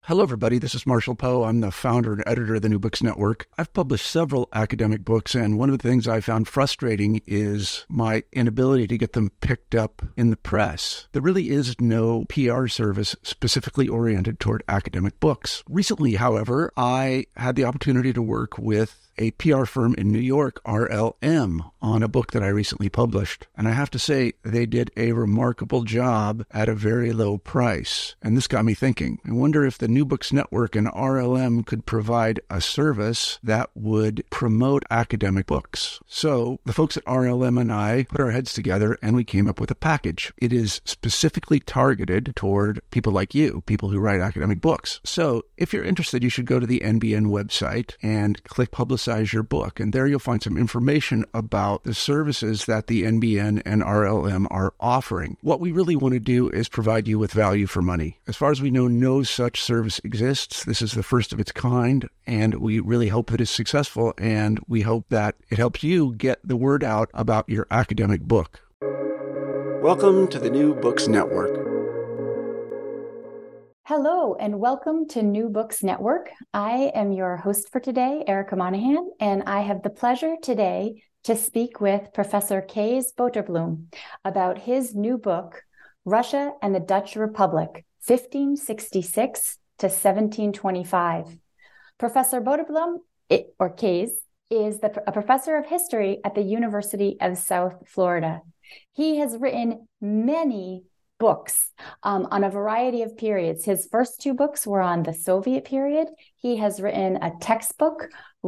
Hello, everybody. This is Marshall Poe. I'm the founder and editor of the New Books Network. I've published several academic books, and one of the things I found frustrating is my inability to get them picked up in the press. There really is no PR service specifically oriented toward academic books. Recently, however, I had the opportunity to work with a PR firm in New York, RLM, on a book that I recently published. And I have to say, they did a remarkable job at a very low price. And this got me thinking. I wonder if the New Books Network and RLM could provide a service that would promote academic books. So the folks at RLM and I put our heads together and we came up with a package. It is specifically targeted toward people like you, people who write academic books. So if you're interested, you should go to the NBN website and click Publicize Your Book. And there you'll find some information about the services that the NBN and RLM are offering. What we really want to do is provide you with value for money. As far as we know, no such service exists. This is the first of its kind, and we really hope that it's successful, and we hope that it helps you get the word out about your academic book. Welcome to the New Books Network. Hello, and welcome to New Books Network. I am your host for today, Erica Monahan, and I have the pleasure today to speak with Professor Kees Boterbloem about his new book, Russia and the Dutch Republic, 1566 to 1725. Professor Boterbloem, or Kees, is a professor of history at the University of South Florida. He has written many books on a variety of periods. His first two books were on the Soviet period. He has written a textbook,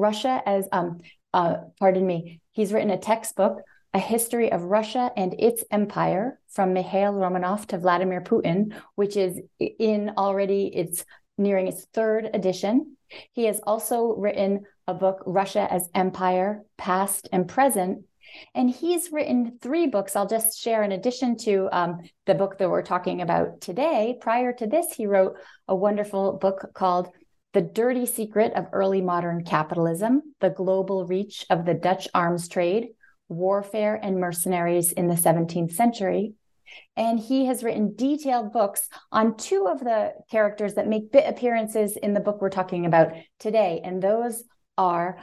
he's written a textbook, A History of Russia and Its Empire, from Mikhail Romanov to Vladimir Putin, which is it's nearing its third edition. He has also written a book, Russia as Empire, Past and Present. And he's written three books I'll just share in addition to the book that we're talking about today. Prior to this, he wrote a wonderful book called The Dirty Secret of Early Modern Capitalism, The Global Reach of the Dutch Arms Trade, Warfare and Mercenaries in the 17th Century. And he has written detailed books on two of the characters that make bit appearances in the book we're talking about today. And those are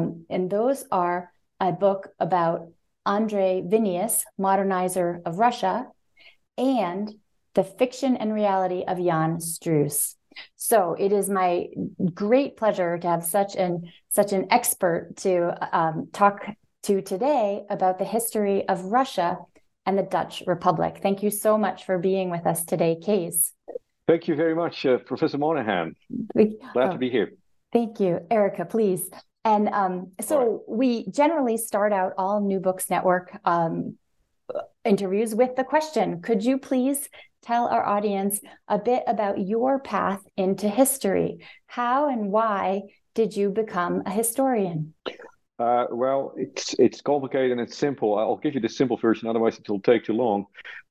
a book about Andrei Vinius, modernizer of Russia, and The Fiction and Reality of Jan Struss. So it is my great pleasure to have such an expert to talk to today about the history of Russia and the Dutch Republic. Thank you so much for being with us today, Kees. Thank you very much, Professor Monahan. Glad to be here. Thank you. Erica, please. And we generally start out all New Books Network interviews with the question, could you please tell our audience a bit about your path into history? How and why did you become a historian? Well, it's complicated and it's simple. I'll give you the simple version, otherwise it will take too long.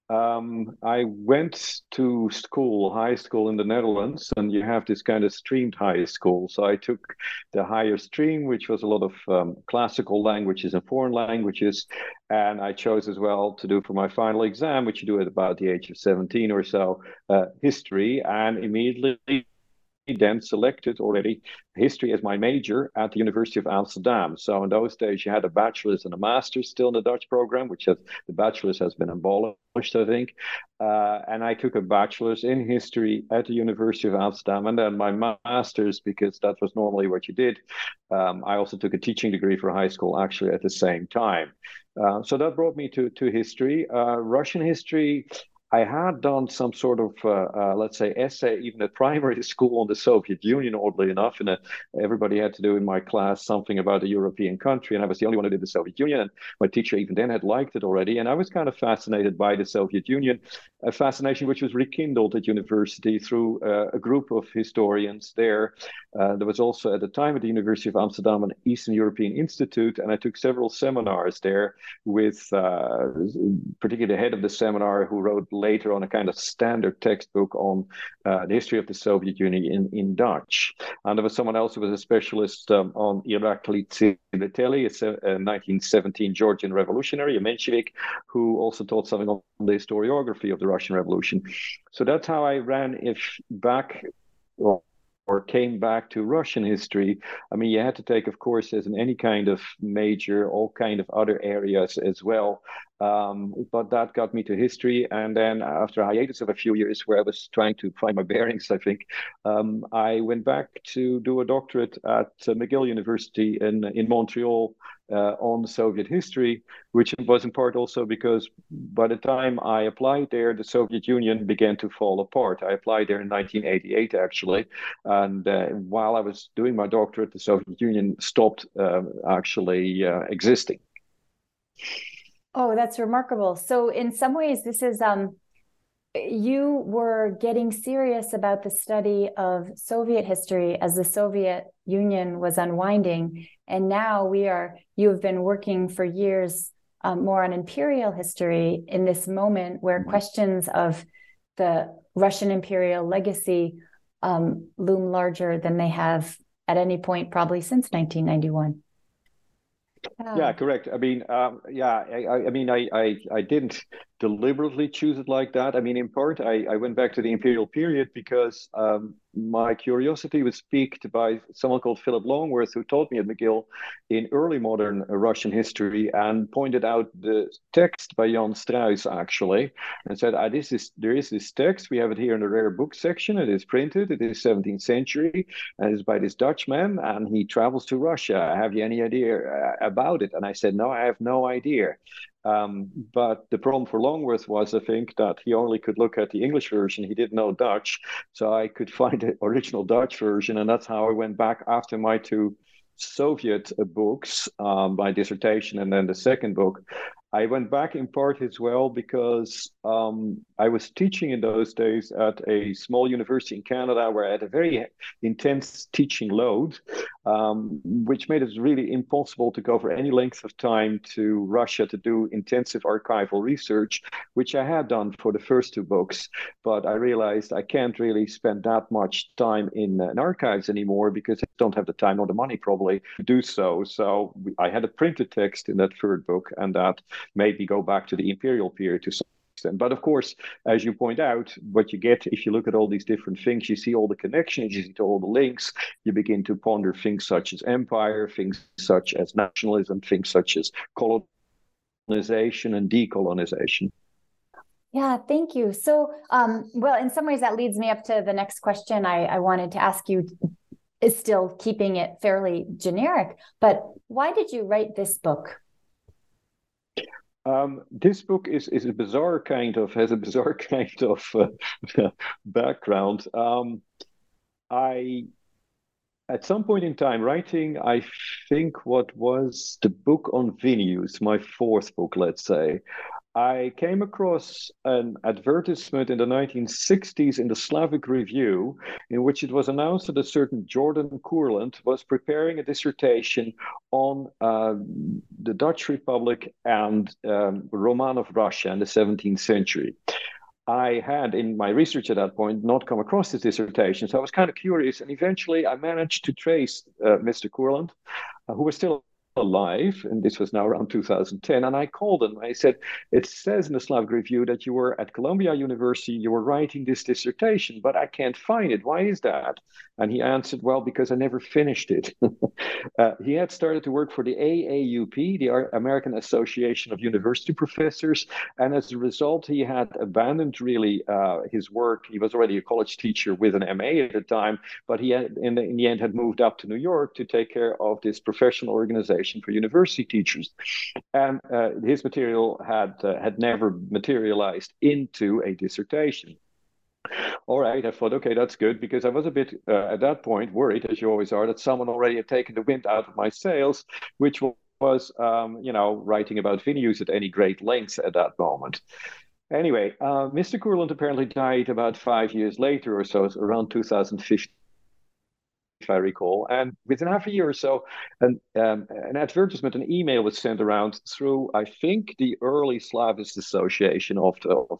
I went to high school in the Netherlands, and you have this kind of streamed high school. So I took the higher stream, which was a lot of classical languages and foreign languages. And I chose as well to do for my final exam, which you do at about the age of 17 or so, history, and immediately then selected already history as my major at the University of Amsterdam. So in those days, you had a bachelor's and a master's still in the Dutch program, the bachelor's has been abolished, I think. And I took a bachelor's in history at the University of Amsterdam, and then my master's, because that was normally what you did. I also took a teaching degree for high school actually at the same time. So that brought me to history. Russian history, I had done some sort of, let's say, essay, even at primary school on the Soviet Union, oddly enough. And everybody had to do in my class something about a European country. And I was the only one who did the Soviet Union. And my teacher even then had liked it already. And I was kind of fascinated by the Soviet Union, a fascination which was rekindled at university through a group of historians there. There was also at the time at the University of Amsterdam an Eastern European Institute. And I took several seminars there with particularly the head of the seminar, who wrote later on a kind of standard textbook on the history of the Soviet Union in Dutch. And there was someone else who was a specialist on Irakli Tsireteli, a 1917 Georgian revolutionary, a Menshevik, who also taught something on the historiography of the Russian Revolution. So that's how I ran back came back to Russian history, I mean, you had to take, of course, as in any kind of major, all kind of other areas as well. But that got me to history. And then after a hiatus of a few years where I was trying to find my bearings, I think, I went back to do a doctorate at McGill University in Montreal on Soviet history, which was in part also because by the time I applied there, the Soviet Union began to fall apart. I applied there in 1988, actually. And while I was doing my doctorate, the Soviet Union stopped actually existing. Oh, that's remarkable. So in some ways, this is you were getting serious about the study of Soviet history as the Soviet Union was unwinding. And now you have been working for years more on imperial history in this moment where questions of the Russian imperial legacy loom larger than they have at any point probably since 1991. Yeah, correct. I mean, I didn't deliberately choose it like that. I mean, in part, I went back to the imperial period because my curiosity was piqued by someone called Philip Longworth, who taught me at McGill in early modern Russian history and pointed out the text by Jan Struijs, actually, and said, there is this text. We have it here in the rare book section. It is printed. It is 17th century, and it's by this Dutchman, and he travels to Russia. Have you any idea about it? And I said, no, I have no idea. But the problem for Longworth was, I think, that he only could look at the English version. He didn't know Dutch. So I could find the original Dutch version. And that's how I went back after my two Soviet books, my dissertation and then the second book. I went back in part as well because I was teaching in those days at a small university in Canada where I had a very intense teaching load, which made it really impossible to go for any length of time to Russia to do intensive archival research, which I had done for the first two books. But I realized I can't really spend that much time in archives anymore because I don't have the time or the money probably to do so. So I had a printed text in that third book, and that made me go back to the imperial period to some extent. But of course, as you point out, what you get if you look at all these different things, you see all the connections, you see all the links, you begin to ponder things such as empire, things such as nationalism, things such as colonization and decolonization. Yeah, thank you. So, well, in some ways that leads me up to the next question I wanted to ask you, is still keeping it fairly generic, but why did you write this book? This book has a bizarre kind of background. At some point in time writing, I think what was the book on Vilnius, my fourth book, let's say, I came across an advertisement in the 1960s in the Slavic Review in which it was announced that a certain Jordan Courland was preparing a dissertation on the Dutch Republic and Romanov Russia in the 17th century. I had, in my research at that point, not come across this dissertation, so I was kind of curious, and eventually I managed to trace Mr. Courland, who was still alive, and this was now around 2010, and I called him. I said, it says in the Slavic Review that you were at Columbia University, you were writing this dissertation, but I can't find it. Why is that? And he answered, well, because I never finished it. He had started to work for the AAUP, the American Association of University Professors, and as a result, he had abandoned really his work. He was already a college teacher with an MA at the time, but he had, in the end had moved up to New York to take care of this professional organization for university teachers, and his material had never materialized into a dissertation. All right, I thought, okay, that's good, because I was a bit at that point worried, as you always are, that someone already had taken the wind out of my sails, which was writing about Vilnius at any great length at that moment. Anyway, Mr. Courland apparently died about 5 years later or so, around 2015. if I recall. And within half a year or so, an advertisement, an email was sent around through, I think, the early Slavist Association of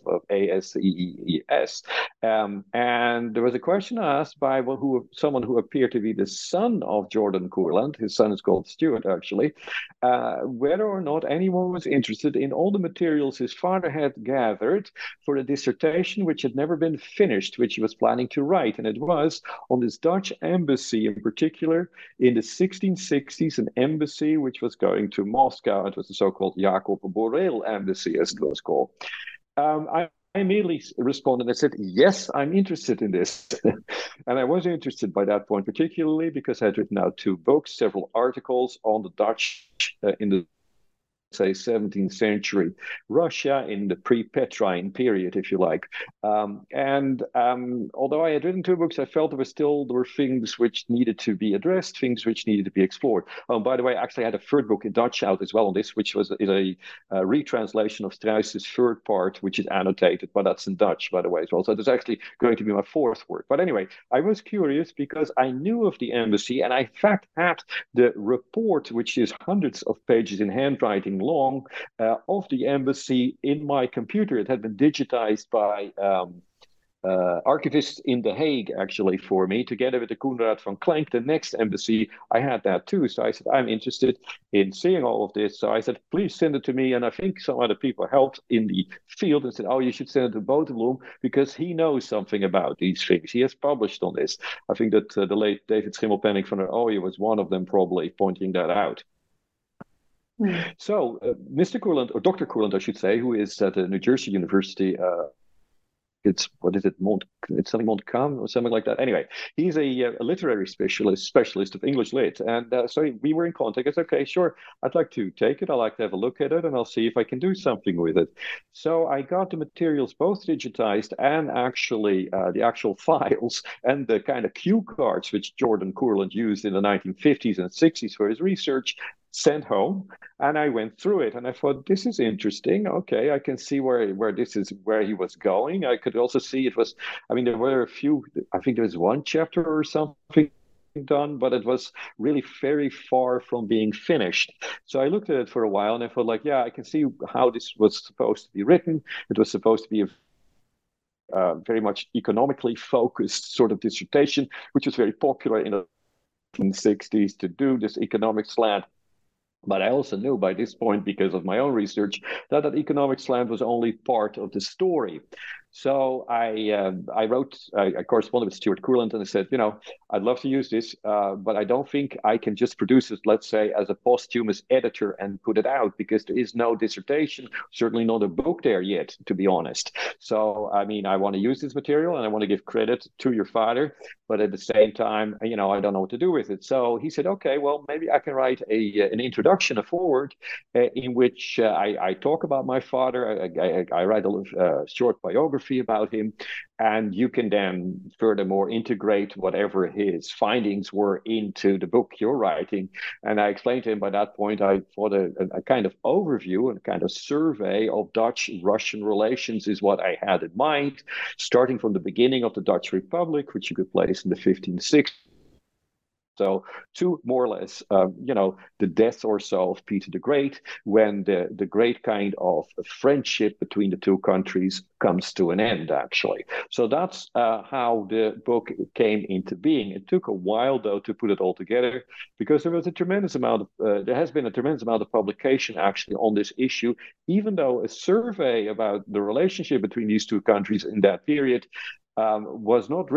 ASEES. And there was a question asked by someone who appeared to be the son of Jordan Courland. His son is called Stuart, actually, whether or not anyone was interested in all the materials his father had gathered for a dissertation which had never been finished, which he was planning to write. And it was on this Dutch embassy in particular in the 1660s, an embassy which was going to Moscow. It was the so-called Jacob Borel embassy, as it was called. I immediately responded and I said, yes, I'm interested in this. And I was interested by that point, particularly because I had written out 2 books, several articles on the Dutch in the, say, 17th century Russia, in the pre-Petrine period, if you like. And although I had written 2 books, I felt there were things which needed to be addressed, things which needed to be explored. By the way, actually, I had a third book in Dutch out as well on this, which is a retranslation of Struys's third part, which is annotated, but that's in Dutch, by the way, as well. So there's actually going to be my 4th work. But anyway, I was curious because I knew of the embassy, and I, in fact, had the report, which is hundreds of pages in handwriting long, of the embassy in my computer. It had been digitized by archivists in The Hague, actually, for me, together with the Koenraad van Klenk, the next embassy. I had that too. So I said, I'm interested in seeing all of this. So I said, please send it to me. And I think some other people helped in the field and said, oh, you should send it to Boterbloem because he knows something about these things. He has published on this. I think that the late David Schimmelpenninck van der Ooyen was one of them, probably pointing that out. So Mr. Courland, or Dr. Courland, I should say, who is at the New Jersey University, it's something Montcalm or something like that. Anyway, he's a literary specialist of English lit. And so we were in contact. I said, okay, sure, I'd like to take it. I'd like to have a look at it, and I'll see if I can do something with it. So I got the materials both digitized and actually the actual files and the kind of cue cards which Jordan Courland used in the 1950s and 60s for his research, sent home, and I went through it, and I thought, this is interesting. Okay, I can see where he was going. I could also see there were a few, I think there was 1 chapter or something done, but it was really very far from being finished. So I looked at it for a while, and I thought, like, yeah, I can see how this was supposed to be written. It was supposed to be a very much economically focused sort of dissertation, which was very popular in the 1960s to do this economic slant. But I also knew by this point, because of my own research, that economic slant was only part of the story. So I corresponded with Stuart Courland, and I said, I'd love to use this, but I don't think I can just produce it, let's say, as a posthumous editor and put it out, because there is no dissertation, certainly not a book there yet, to be honest. So, I want to use this material, and I want to give credit to your father, but at the same time, I don't know what to do with it. So he said, okay, well, maybe I can write an introduction, a foreword, in which I talk about my father. I write a short biography about him, and you can then furthermore integrate whatever his findings were into the book you're writing. And I explained to him by that point, I thought a kind of overview and a kind of survey of Dutch-Russian relations is what I had in mind, starting from the beginning of the Dutch Republic, which you could place in the 1560s. So to more or less, the death or so of Peter the Great, when the great kind of friendship between the 2 countries comes to an end, actually. So that's how the book came into being. It took a while, though, to put it all together, because there has been a tremendous amount of publication, actually, on this issue, even though a survey about the relationship between these 2 countries in that period has not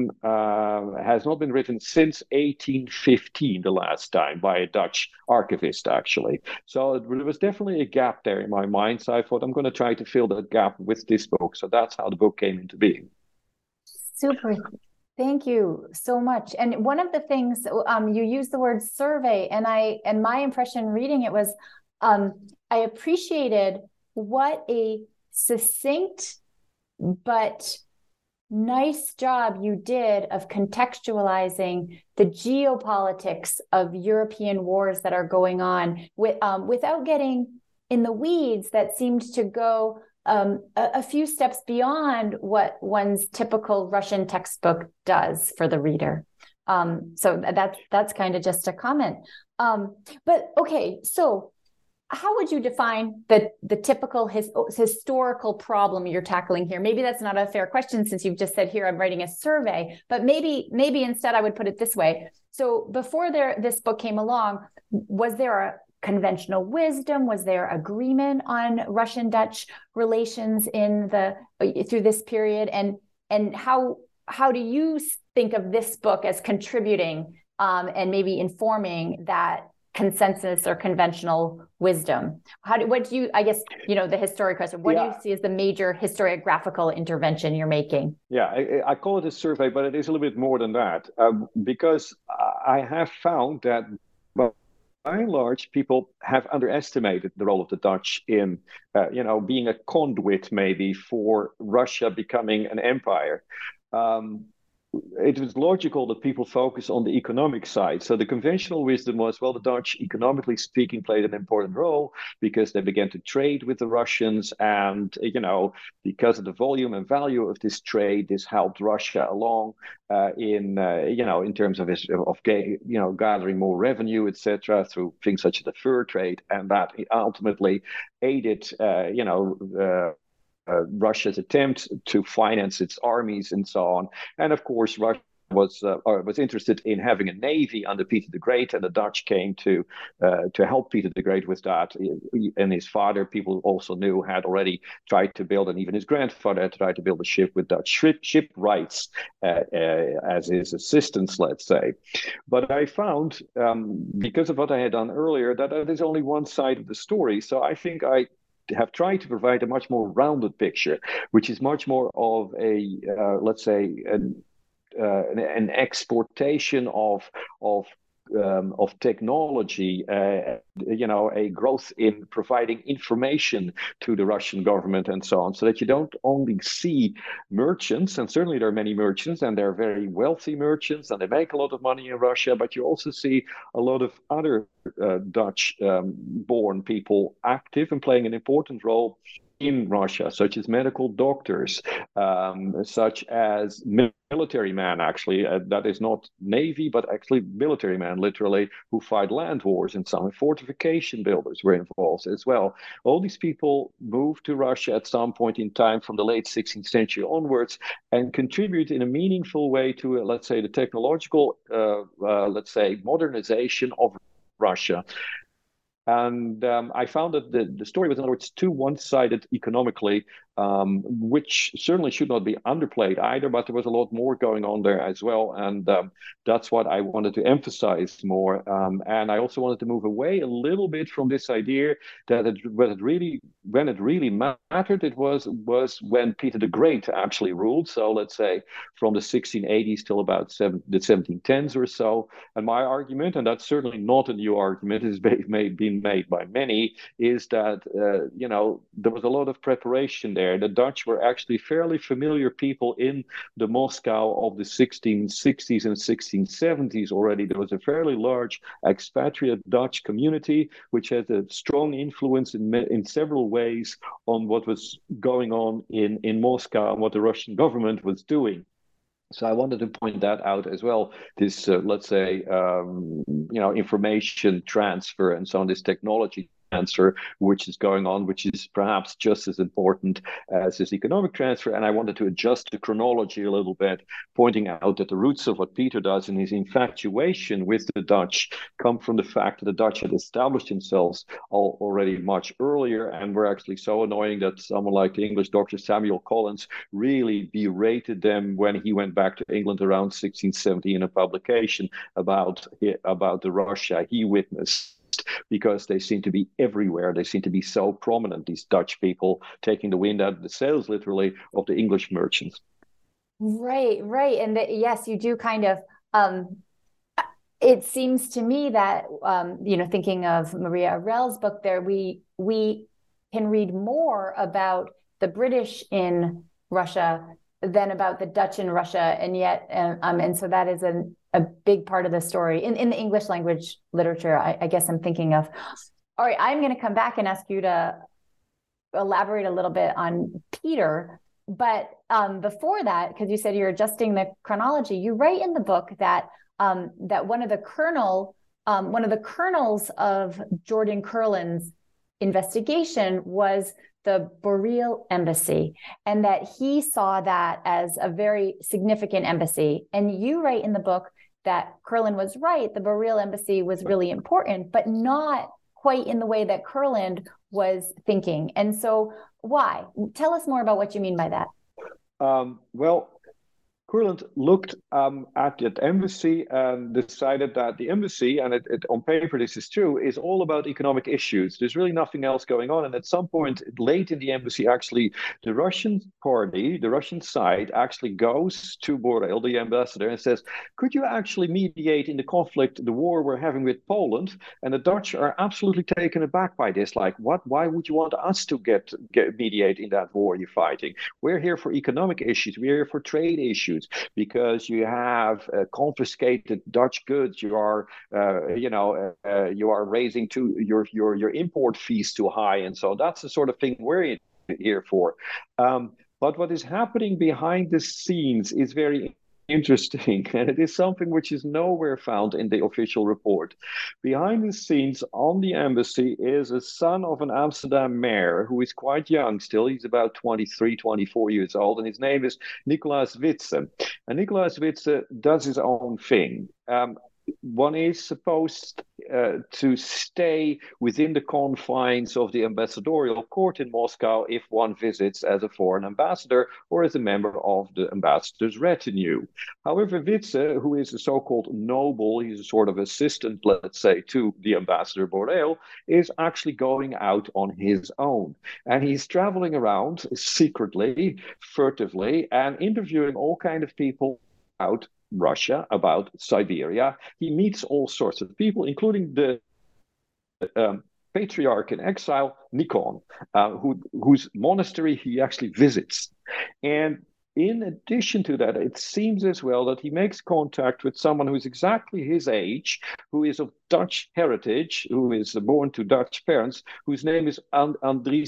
been written since 1815, the last time, by a Dutch archivist, actually. So there was definitely a gap there in my mind. So I thought, I'm going to try to fill that gap with this book. So that's how the book came into being. Super. Thank you so much. And one of the things you used the word survey, and my impression reading it was, I appreciated what a succinct but nice job you did of contextualizing the geopolitics of European wars that are going on without getting in the weeds that seemed to go a few steps beyond what one's typical Russian textbook does for the reader. So that's kind of just a comment. But okay, so how would you define the typical historical problem you're tackling here? Maybe that's not a fair question, since you've just said here I'm writing a survey, but maybe instead I would put it this way. So before this book came along, was there a conventional wisdom? Was there agreement on Russian-Dutch relations through this period? And how do you think of this book as contributing and maybe informing that consensus or conventional wisdom? What do you, I guess, the historic question, what do you see as the major historiographical intervention you're making? Yeah, I call it a survey, but it is a little bit more than that, because I have found that, well, by and large, people have underestimated the role of the Dutch in, being a conduit maybe for Russia becoming an empire. It was logical that people focus on the economic side. So the conventional wisdom was, well, the Dutch, economically speaking, played an important role because they began to trade with the Russians. And, because of the volume and value of this trade, this helped Russia along in terms of gathering more revenue, etc., through things such as the fur trade. And that ultimately aided, Russia's attempt to finance its armies and so on. And of course, Russia was interested in having a navy under Peter the Great, and the Dutch came to help Peter the Great with that. And his father, people also knew, had already tried to build, and even his grandfather had tried to build a ship with Dutch shipwrights as his assistants, let's say. But I found, because of what I had done earlier, that is only one side of the story. So I think I have tried to provide a much more rounded picture, which is much more of let's say, an exportation of technology, a growth in providing information to the Russian government and so on, so that you don't only see merchants, and certainly there are many merchants, and they're very wealthy merchants, and they make a lot of money in Russia, but you also see a lot of other Dutch-born people active and playing an important role in Russia, such as medical doctors, such as military men, actually, that is not navy, but actually military men, literally, who fight land wars and some fortification builders were involved as well. All these people moved to Russia at some point in time from the late 16th century onwards and contribute in a meaningful way to, let's say, the technological, modernization of Russia. And I found that the story was, in other words, too one-sided economically, which certainly should not be underplayed either, but there was a lot more going on there as well. And that's what I wanted to emphasize more. And I also wanted to move away a little bit from this idea that when it really mattered, it was when Peter the Great actually ruled. So let's say from the 1680s till about the 1710s or so. And my argument, and that's certainly not a new argument, has been made by many, is that there was a lot of preparation there. The Dutch were actually fairly familiar people in the Moscow of the 1660s and 1670s already. There was a fairly large expatriate Dutch community, which had a strong influence in several ways on what was going on in Moscow and what the Russian government was doing. So I wanted to point that out as well. This, let's say, information transfer and so on, this technology transfer, which is going on, which is perhaps just as important as this economic transfer. And I wanted to adjust the chronology a little bit, pointing out that the roots of what Peter does in his infatuation with the Dutch come from the fact that the Dutch had established themselves already much earlier and were actually so annoying that someone like the English doctor Samuel Collins really berated them when he went back to England around 1670 in a publication about the Russia he witnessed, because they seem to be everywhere. They seem to be so prominent, these Dutch people, taking the wind out of the sails, literally, of the English merchants. Right. And yes, you do kind of, it seems to me that, thinking of Maria Arel's book there, we can read more about the British in Russia than about the Dutch in Russia. And yet, and so that is a big part of the story in the English language literature. I guess I'm thinking of. All right, I'm going to come back and ask you to elaborate a little bit on Peter. But before that, because you said you're adjusting the chronology, you write in the book that that one of the kernels of Jordan Kurland's investigation was the Borel embassy, and that he saw that as a very significant embassy. And you write in the book that Kurland was right. The Borel embassy was really important, but not quite in the way that Kurland was thinking. And so why? Tell us more about what you mean by that. Well, Kurland looked at that embassy and decided that the embassy, and on paper this is true, is all about economic issues. There's really nothing else going on. And at some point late in the embassy, actually, the Russian party, the Russian side, actually goes to Borel, the ambassador, and says, could you actually mediate in the conflict, the war we're having with Poland? And the Dutch are absolutely taken aback by this. Like, what? Why would you want us to get mediate in that war you're fighting? We're here for economic issues. We're here for trade issues. Because you have confiscated Dutch goods, you are raising your import fees too high, and so that's the sort of thing we're here for. But what is happening behind the scenes is very interesting, and it is something which is nowhere found in the official report. Behind the scenes on the embassy is a son of an Amsterdam mayor who is quite young still. He's about 23, 24 years old, and his name is Nicolaas Witse. And Nicolaas Witse does his own thing. One is supposed to stay within the confines of the ambassadorial court in Moscow if one visits as a foreign ambassador or as a member of the ambassador's retinue. However, Witse, who is a so-called noble, he's a sort of assistant, let's say, to the ambassador Borel, is actually going out on his own. And he's traveling around secretly, furtively, and interviewing all kinds of people out Russia, about Siberia. He meets all sorts of people, including the patriarch in exile, Nikon, whose monastery he actually visits. And in addition to that, it seems as well that he makes contact with someone who is exactly his age, who is of Dutch heritage, who is born to Dutch parents, whose name is André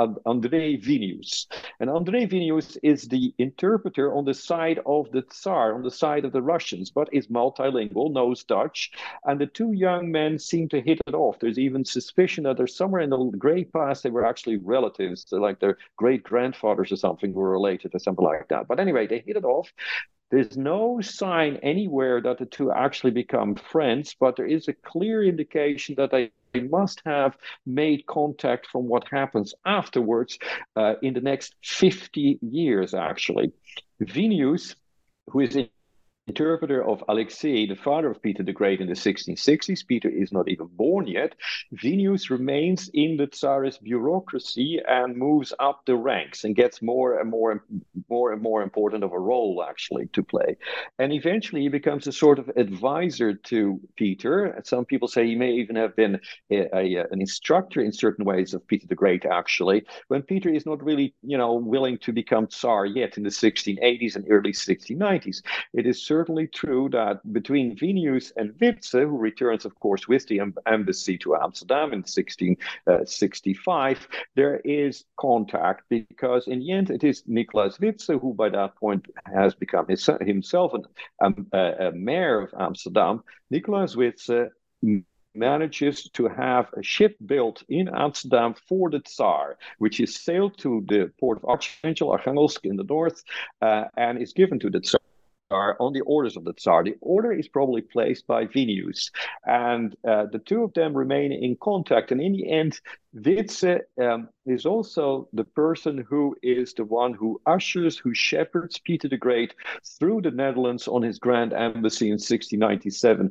Vinius. And André Vinius is the interpreter on the side of the Tsar, on the side of the Russians, but is multilingual, knows Dutch. And the two young men seem to hit it off. There's even suspicion that there's somewhere in the great past they were actually relatives, like their great-grandfathers or something were related or something like that. But anyway, they hit it off. There's no sign anywhere that the two actually become friends, but there is a clear indication that they must have made contact from what happens afterwards in the next 50 years, actually. Vinius, who is interpreter of Alexei, the father of Peter the Great in the 1660s. Peter is not even born yet. Vinius remains in the Tsarist bureaucracy and moves up the ranks and gets more and more important of a role actually to play. And eventually he becomes a sort of advisor to Peter. Some people say he may even have been an instructor in certain ways of Peter the Great actually, when Peter is not really, willing to become Tsar yet in the 1680s and early 1690s. It is certainly true that between Vinius and Witse, who returns, of course, with the embassy to Amsterdam in 1665, there is contact because in the end it is Nicolaas Witse who by that point has become himself a mayor of Amsterdam. Nicolaas Witse manages to have a ship built in Amsterdam for the Tsar, which is sailed to the port of Archangelsk in the north and is given to the Tsar on the orders of the Tsar. The order is probably placed by Vinius, and the two of them remain in contact. And in the end, Witse is also the person who is the one who shepherds Peter the Great through the Netherlands on his grand embassy in 1697,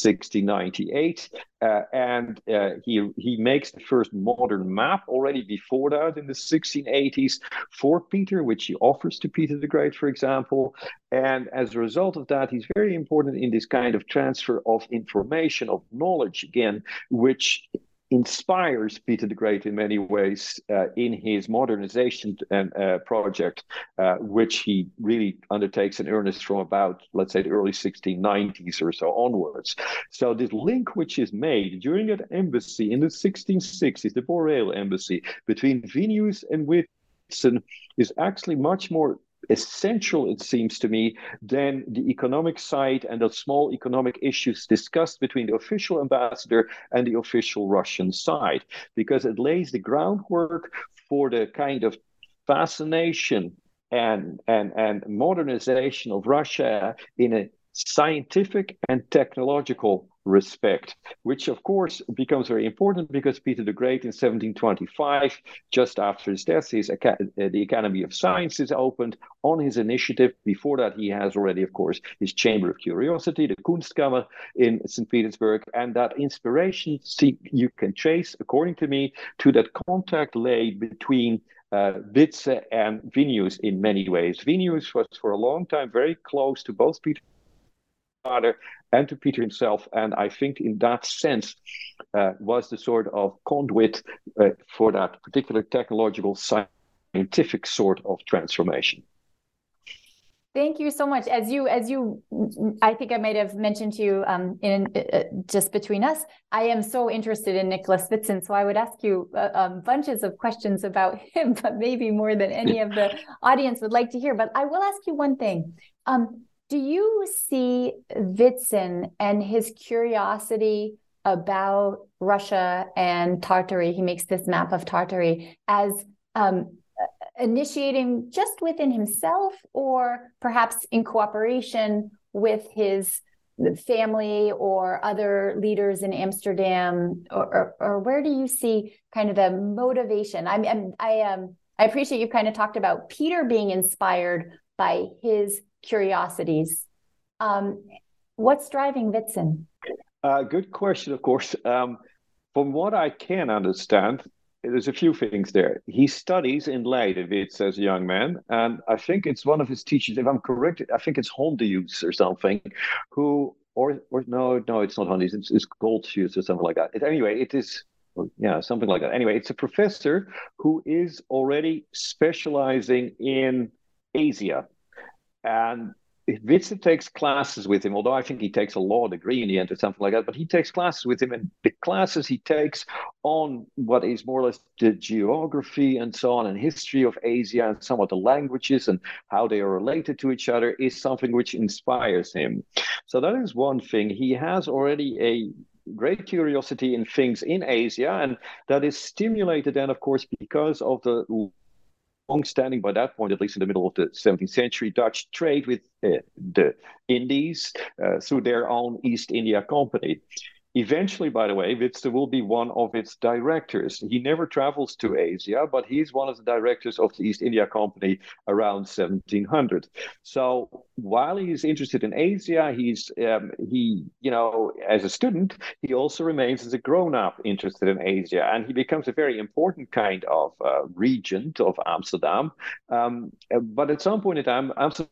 1698. And he makes the first modern map already before that in the 1680s for Peter, which he offers to Peter the Great, for example. And as a result of that, he's very important in this kind of transfer of information, of knowledge, again, which inspires Peter the Great in many ways in his modernization project, which he really undertakes in earnest from about, let's say, the early 1690s or so onwards. So this link which is made during that embassy in the 1660s, the Borel embassy, between Vinius and Witsen is actually much more essential, it seems to me, than the economic side and the small economic issues discussed between the official ambassador and the official Russian side, because it lays the groundwork for the kind of fascination and modernization of Russia in a scientific and technological respect, which of course becomes very important because Peter the Great in 1725, just after his death, the Academy of Sciences opened on his initiative. Before that, he has already, of course, his Chamber of Curiosity, the Kunstkammer in St. Petersburg, and that inspiration you can trace, according to me, to that contact laid between Witse and Vinius in many ways. Vinius was for a long time very close to both Peter father and to Peter himself, and I think in that sense was the sort of conduit for that particular technological scientific sort of transformation. Thank you so much. As you, I think I might have mentioned to you just between us, I am so interested in Nicholas Witsen. So I would ask you bunches of questions about him, but maybe more than any of the audience would like to hear. But I will ask you one thing. Do you see Witsen and his curiosity about Russia and Tartary, he makes this map of Tartary, as initiating just within himself or perhaps in cooperation with his family or other leaders in Amsterdam, or where do you see kind of the motivation? I appreciate you kind of talked about Peter being inspired by his curiosities. What's driving Witsen? Good question, of course. From what I can understand, there's a few things there. He studies in Leiden as a young man, and I think it's one of his teachers, if I'm correct, I think it's Hondius or something, who, or no, it's not Hondius, it's Goldschus or something like that. Anyway, it is, yeah, something like that. Anyway, it's a professor who is already specializing in Asia. And Witsen takes classes with him, although I think he takes a law degree in the end or something like that, but he takes classes with him, and the classes he takes on what is more or less the geography and so on and history of Asia and somewhat the languages and how they are related to each other is something which inspires him. So that is one thing. He has already a great curiosity in things in Asia, and that is stimulated then, of course, because of the long-standing, by that point, at least in the middle of the 17th century, Dutch trade with the Indies through their own East India Company. Eventually, by the way, Witsen will be one of its directors. He never travels to Asia, but he's one of the directors of the East India Company around 1700. So while he's interested in Asia, he as a student, he also remains as a grown-up interested in Asia, and he becomes a very important kind of regent of Amsterdam. But at some point in time, Amsterdam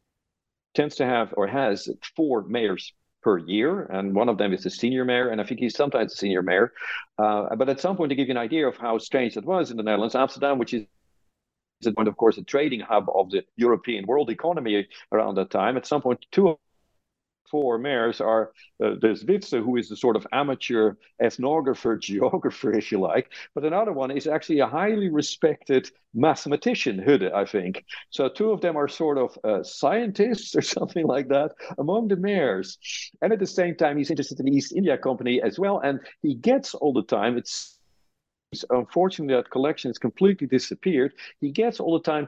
tends to have or has 4 mayors per year, and one of them is the senior mayor, and I think he's sometimes the senior mayor. But at some point, to give you an idea of how strange it was in the Netherlands, Amsterdam, which is at point, of course, a trading hub of the European world economy around that time, at some point, 2 of 4 mayors are there's Witsen, who is the sort of amateur ethnographer, geographer, if you like, but another one is actually a highly respected mathematician, Hudde, I think. So 2 of them are sort of scientists or something like that among the mayors. And at the same time, he's interested in the East India Company as well, and he gets all the time, unfortunately, that collection has completely disappeared. He gets all the time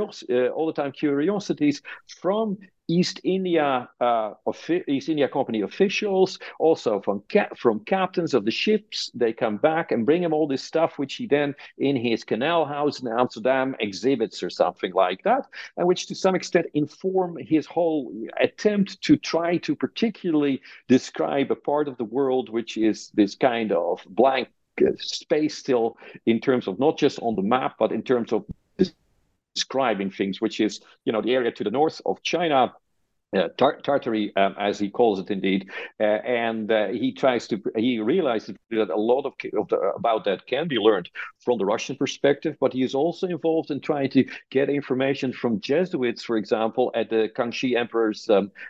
curiosities from East India Company officials, also from captains of the ships. They come back and bring him all this stuff, which he then, in his canal house in Amsterdam, exhibits or something like that, and which to some extent inform his whole attempt to try to particularly describe a part of the world which is this kind of blank space still, in terms of not just on the map, but in terms of describing things, which is, the area to the north of China, Tartary, as he calls it, indeed, and he realizes that a lot about that can be learned from the Russian perspective, but he is also involved in trying to get information from Jesuits, for example, at the Kangxi Emperor's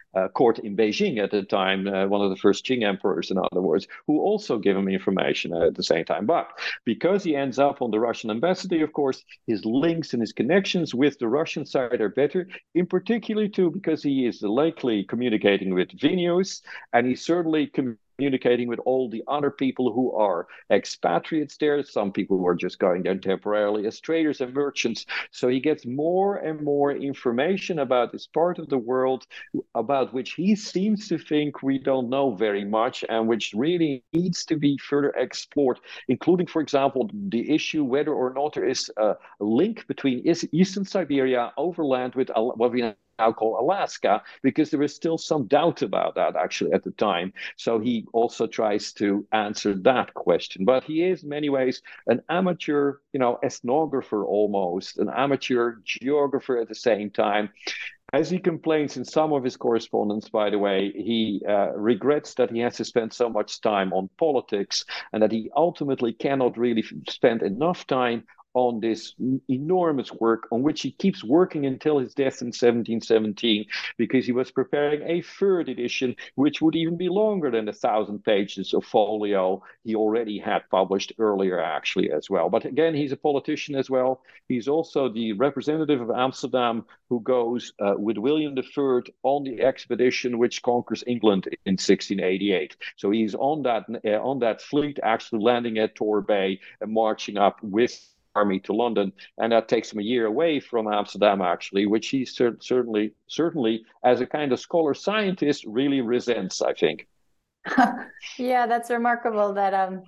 court in Beijing at the time, one of the first Qing emperors, in other words, who also give him information at the same time. But because he ends up on the Russian embassy, of course, his links and his connections with the Russian side are better, in particular too because he is likely communicating with Vilnius, and he's certainly communicating with all the other people who are expatriates there, some people who are just going there temporarily as traders and merchants. So he gets more and more information about this part of the world about which he seems to think we don't know very much, and which really needs to be further explored, including, for example, the issue whether or not there is a link between Eastern Siberia overland with what we now call Alaska, because there is still some doubt about that actually at the time. So he also tries to answer that question. But he is in many ways an amateur, ethnographer almost, an amateur geographer at the same time. As he complains in some of his correspondence, by the way, he regrets that he has to spend so much time on politics, and that he ultimately cannot really spend enough time on this enormous work on which he keeps working until his death in 1717, because he was preparing a third edition, which would even be longer than the 1,000 pages of folio he already had published earlier, actually, as well. But again, he's a politician as well. He's also the representative of Amsterdam who goes with William III on the expedition which conquers England in 1688. So he's on that fleet, actually landing at Torbay and marching up with army to London, and that takes him a year away from Amsterdam, actually, which he certainly, as a kind of scholar scientist, really resents, I think. Yeah, that's remarkable that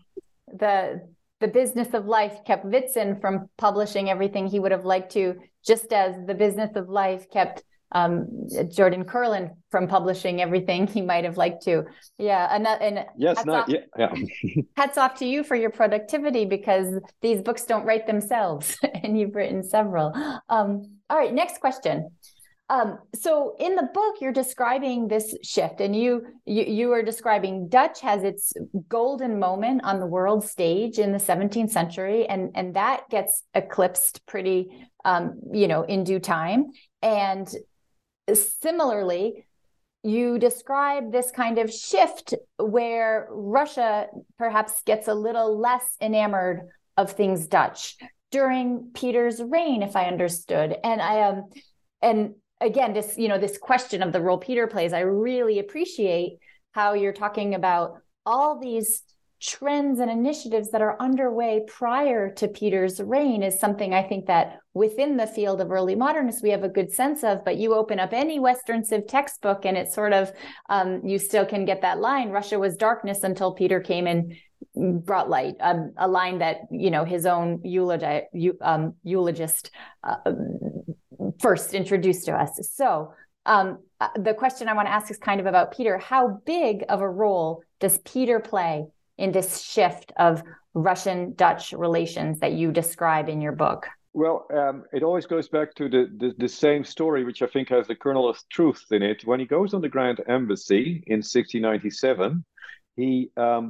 the business of life kept Witzen from publishing everything he would have liked to, just as the business of life kept Jordan Kurland from publishing everything he might have liked to. Yeah, and yes, hats off to you for your productivity, because these books don't write themselves, and you've written several. All right, next question. So in the book, you're describing this shift, and you are describing Dutch has its golden moment on the world stage in the 17th century, and that gets eclipsed pretty, in due time. And similarly, you describe this kind of shift where Russia perhaps gets a little less enamored of things Dutch during Peter's reign, if I understood. And again, this question of the role Peter plays, I really appreciate how you're talking about all these trends and initiatives that are underway prior to Peter's reign is something I think that within the field of early modernists, we have a good sense of, but you open up any Western Civ textbook and it's sort of, you still can get that line, Russia was darkness until Peter came and brought light, a line that, his own eulogist first introduced to us. So the question I want to ask is kind of about Peter. How big of a role does Peter play in this shift of Russian-Dutch relations that you describe in your book? Well, it always goes back to the same story, which I think has the kernel of truth in it. When he goes on the Grand Embassy in 1697, he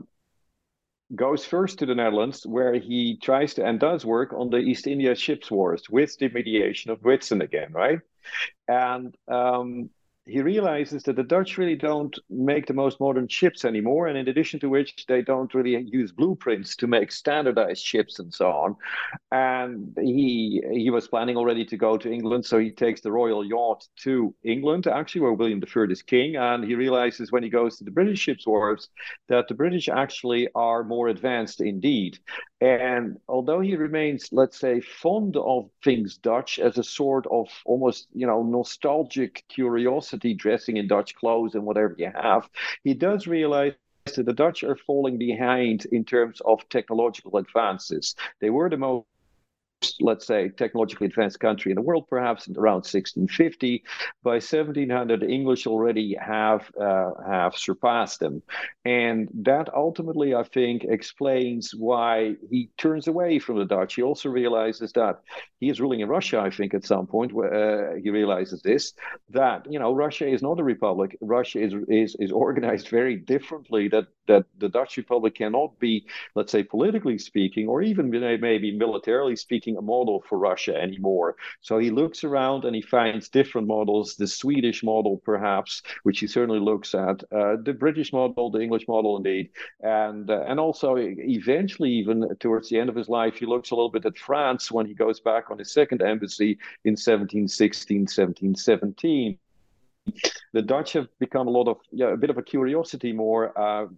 goes first to the Netherlands, where he tries to and does work on the East India Ships Wars with the mediation of Witzen again, right? And he realizes that the Dutch really don't make the most modern ships anymore, and in addition to which, they don't really use blueprints to make standardized ships and so on. And he was planning already to go to England, so he takes the Royal Yacht to England, actually, where William III is king, and he realizes when he goes to the British ships wharves that the British actually are more advanced indeed. And although he remains, let's say, fond of things Dutch as a sort of almost, nostalgic curiosity, dressing in Dutch clothes and whatever you have, he does realize that the Dutch are falling behind in terms of technological advances. They were the most, let's say, technologically advanced country in the world, perhaps around 1650. By 1700, the English already have surpassed them. And that ultimately, I think, explains why he turns away from the Dutch. He also realizes that he is ruling in Russia, I think, at some point, he realizes this, that, Russia is not a republic. Russia is organized very differently, that the Dutch Republic cannot be, let's say, politically speaking, or even maybe militarily speaking, making a model for Russia anymore. So he looks around and he finds different models, the Swedish model perhaps, which he certainly looks at, the British model, the English model indeed, and also eventually, even towards the end of his life, he looks a little bit at France when he goes back on his second embassy in 1716, 1717. The Dutch have become a bit of a curiosity more.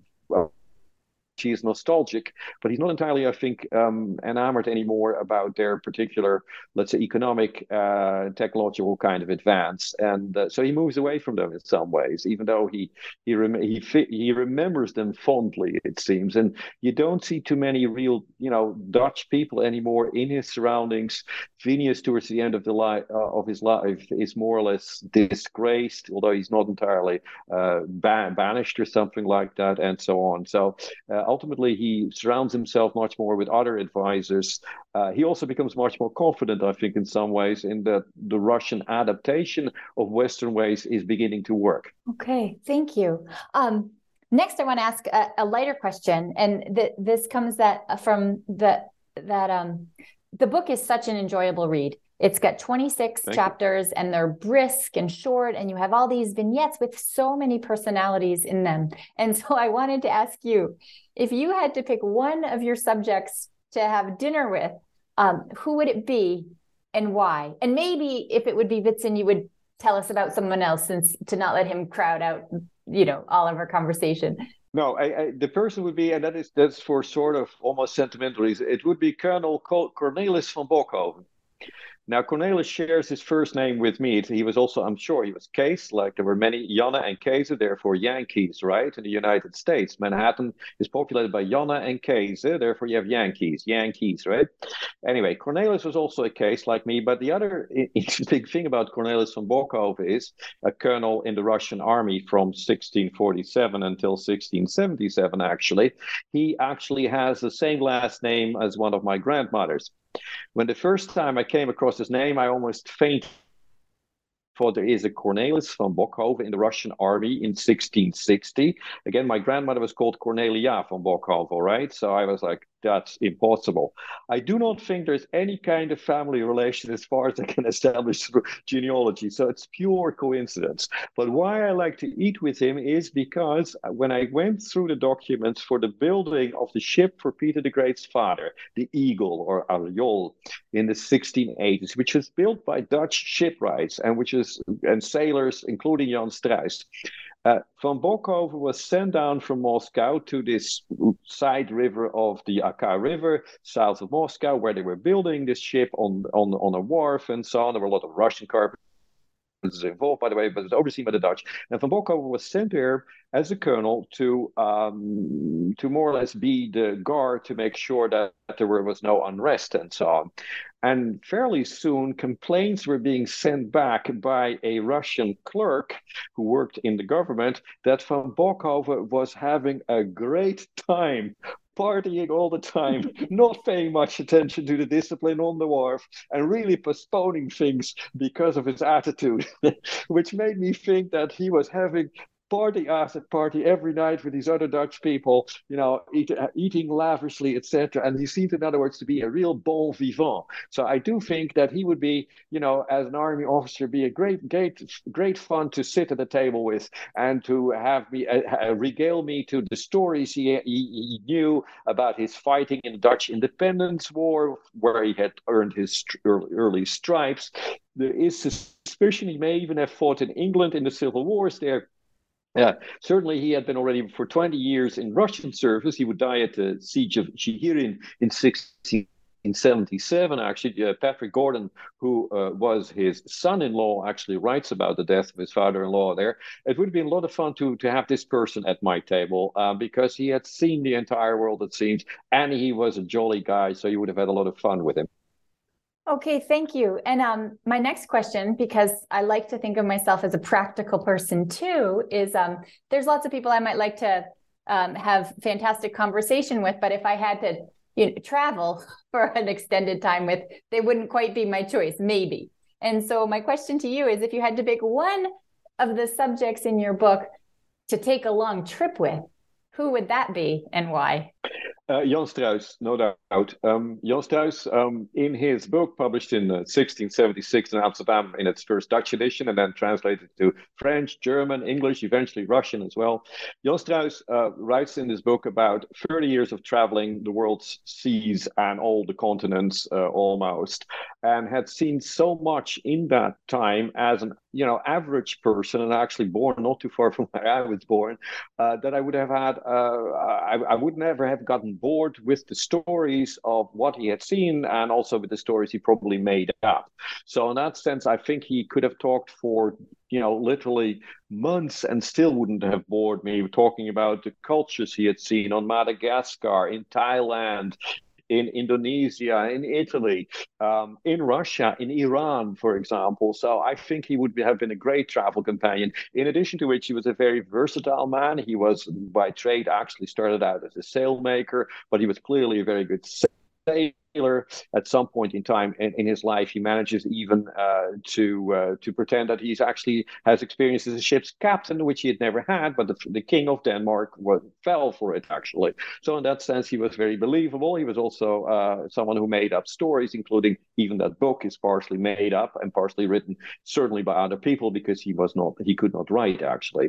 He is nostalgic, but he's not entirely, I think, enamored anymore about their particular, let's say, economic, technological kind of advance, and so he moves away from them in some ways, even though he remembers them fondly, it seems. And you don't see too many real, Dutch people anymore in his surroundings. Phineas, towards the end of his life, is more or less disgraced, although he's not entirely banished or something like that, and so on. So. Ultimately, he surrounds himself much more with other advisors. He also becomes much more confident, I think, in some ways, in that the Russian adaptation of Western ways is beginning to work. Okay, thank you. Next, I want to ask a lighter question, and this comes from the book is such an enjoyable read. It's got 26 chapters, and they're brisk and short, and you have all these vignettes with so many personalities in them. And so I wanted to ask you, if you had to pick one of your subjects to have dinner with, who would it be and why? And maybe if it would be Witzin, you would tell us about someone else, since to not let him crowd out, all of our conversation. No, the person would be, and that's for sort of almost sentimental reasons, it would be Colonel Cornelis van Bokhoven. Now, Cornelis shares his first name with me. He was also, I'm sure, he was Kees, like there were many Janne and Kees, therefore Yankees, right? In the United States, Manhattan is populated by Janne and Kees, therefore you have Yankees, right? Anyway, Cornelis was also a Kees like me, but the other interesting thing about Cornelis van Bokhoven is a colonel in the Russian army from 1647 until 1677, actually. He actually has the same last name as one of my grandmothers. When the first time I came across his name, I almost fainted. For there is a Cornelis van Bokhoven in the Russian army in 1660. Again, my grandmother was called Cornelia van Bokhoven, right? So I was like, that's impossible. I do not think there's any kind of family relation as far as I can establish through genealogy. So it's pure coincidence. But why I like to eat with him is because when I went through the documents for the building of the ship for Peter the Great's father, the Eagle or Ariol, in the 1680s, which was built by Dutch shipwrights and sailors, including Jan Struijs. Van Bokhoven was sent down from Moscow to this side river of the Akka River, south of Moscow, where they were building this ship on a wharf and so on. There were a lot of Russian carpenters involved, by the way, but it was overseen by the Dutch. And Van Bokhoven was sent there as a colonel to more or less be the guard to make sure that there was no unrest and so on. And fairly soon, complaints were being sent back by a Russian clerk who worked in the government that Van Bokhoven was having a great time partying all the time, not paying much attention to the discipline on the wharf, and really postponing things because of his attitude, which made me think that he was having party after party every night with these other Dutch people, eating lavishly, etc. And he seemed, in other words, to be a real bon vivant. So I do think that he would be, as an army officer, be a great fun to sit at the table with and to have me regale me to the stories he knew about his fighting in the Dutch Independence War, where he had earned his early stripes. There is suspicion he may even have fought in England in the civil wars there. Certainly he had been already for 20 years in Russian service. He would die at the siege of Chigirin in 1677. Actually, Patrick Gordon, who was his son-in-law, actually writes about the death of his father-in-law there. It would have been a lot of fun to have this person at my table because he had seen the entire world, it seems, and he was a jolly guy, so you would have had a lot of fun with him. Okay, thank you. And my next question, because I like to think of myself as a practical person too, is there's lots of people I might like to have fantastic conversation with, but if I had to travel for an extended time with, they wouldn't quite be my choice, maybe. And so my question to you is, if you had to pick one of the subjects in your book to take a long trip with, who would that be and why? Jan Struijs, no doubt. Jan Struijs, in his book published in 1676 in Amsterdam in its first Dutch edition and then translated to French, German, English, eventually Russian as well. Jan Struijs writes in his book about 30 years of traveling the world's seas and all the continents almost, and had seen so much in that time as an average person, and actually born not too far from where I was born, that I would have had, I would never have gotten bored with the stories of what he had seen and also with the stories he probably made up. So in that sense, I think he could have talked for literally months and still wouldn't have bored me, talking about the cultures he had seen on Madagascar, in Thailand, in Indonesia, in Italy, in Russia, in Iran, for example. So I think he would have been a great travel companion. In addition to which, he was a very versatile man. He was, by trade, actually started out as a sailmaker, but he was clearly a very good sailor. At some point in time in his life, he manages even to pretend that he's actually has experience as a ship's captain, which he had never had, but the king of Denmark fell for it, actually. So in that sense, he was very believable. He was also someone who made up stories, including even that book is partially made up and partially written, certainly by other people, because he could not write, actually,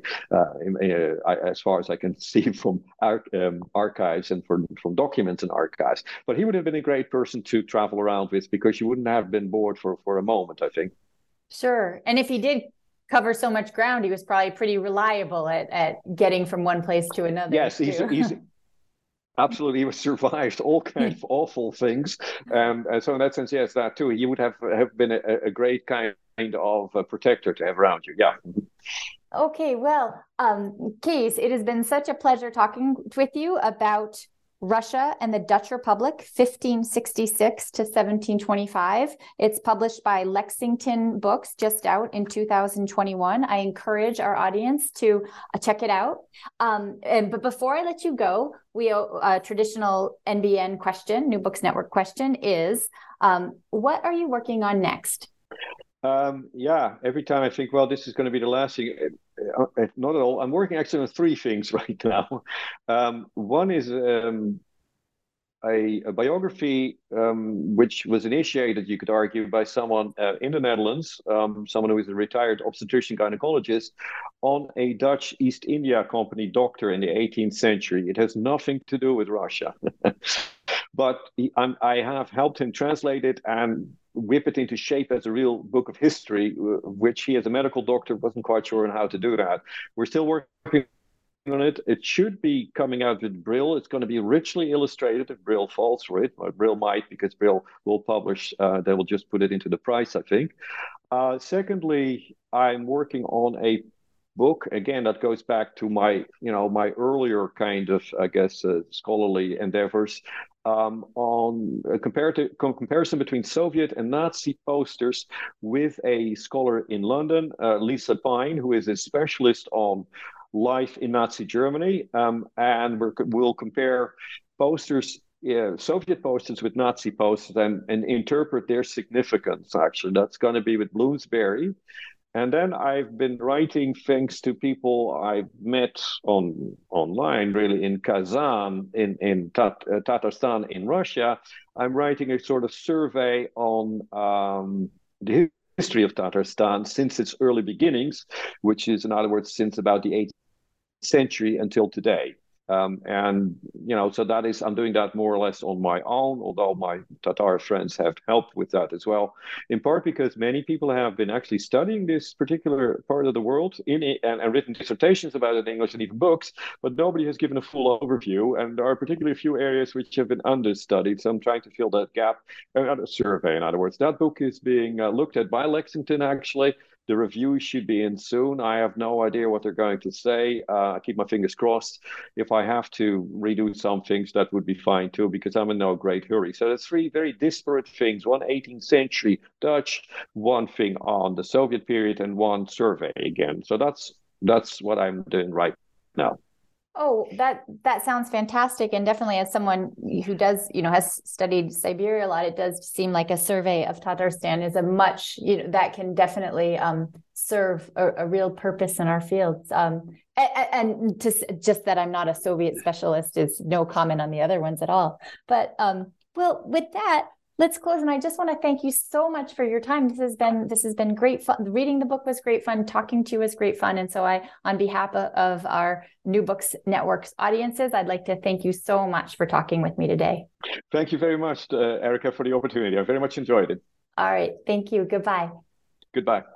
as far as I can see from archives and from documents and archives. But he would have been a great person to travel around with, because you wouldn't have been bored for a moment, I think. Sure. And if he did cover so much ground, he was probably pretty reliable at getting from one place to another. Yes, he's absolutely, he survived all kinds of awful things. So in that sense, yes, that too. He would have been a great kind of protector to have around you. Yeah. Okay, well, Kees, it has been such a pleasure talking with you about Russia and the Dutch Republic, 1566 to 1725. It's published by Lexington Books, just out in 2021. I encourage our audience to check it out. But before I let you go, a traditional NBN question, New Books Network question is, what are you working on next? Every time I think, well, this is going to be the last thing. Not at all. I'm working actually on three things right now. One is a biography which was initiated, you could argue, by someone in the Netherlands, someone who is a retired obstetrician gynecologist, on a Dutch East India Company doctor in the 18th century. It has nothing to do with Russia. But I have helped him translate it and whip it into shape as a real book of history, which he, as a medical doctor, wasn't quite sure on how to do that. We're still working on it. It should be coming out with Brill. It's going to be richly illustrated if Brill falls for it. Or Brill might, because Brill will publish. They will just put it into the price, I think. Secondly, I'm working on a book, again, that goes back to my earlier kind of, I guess, scholarly endeavors, on a comparison between Soviet and Nazi posters with a scholar in London, Lisa Pine, who is a specialist on life in Nazi Germany, and we'll compare posters, Soviet posters with Nazi posters, and interpret their significance. Actually, that's going to be with Bloomsbury. And then I've been writing things to people I've met online, really, in Kazan, in Tatarstan in Russia. I'm writing a sort of survey on the history of Tatarstan since its early beginnings, which is, in other words, since about the 8th century until today. So that is, I'm doing that more or less on my own, although my Tatar friends have helped with that as well, in part because many people have been actually studying this particular part of the world and written dissertations about it in English and even books, but nobody has given a full overview, and there are particularly a few areas which have been understudied, so I'm trying to fill that gap. A survey, in other words. That book is being looked at by Lexington, actually. The review should be in soon. I have no idea what they're going to say. I keep my fingers crossed. If I have to redo some things, that would be fine too, because I'm in no great hurry. So there's three very disparate things: one 18th century Dutch, one thing on the Soviet period, and one survey again. So that's what I'm doing right now. Oh, that sounds fantastic. And definitely, as someone who does, has studied Siberia a lot, it does seem like a survey of Tatarstan is a much, that can definitely serve a real purpose in our fields. And just that I'm not a Soviet specialist is no comment on the other ones at all. But well, with that, let's close. And I just want to thank you so much for your time. This has been great fun. Reading the book was great fun. Talking to you was great fun. And so on behalf of our New Books Network's audiences, I'd like to thank you so much for talking with me today. Thank you very much, Erica, for the opportunity. I very much enjoyed it. All right. Thank you. Goodbye. Goodbye.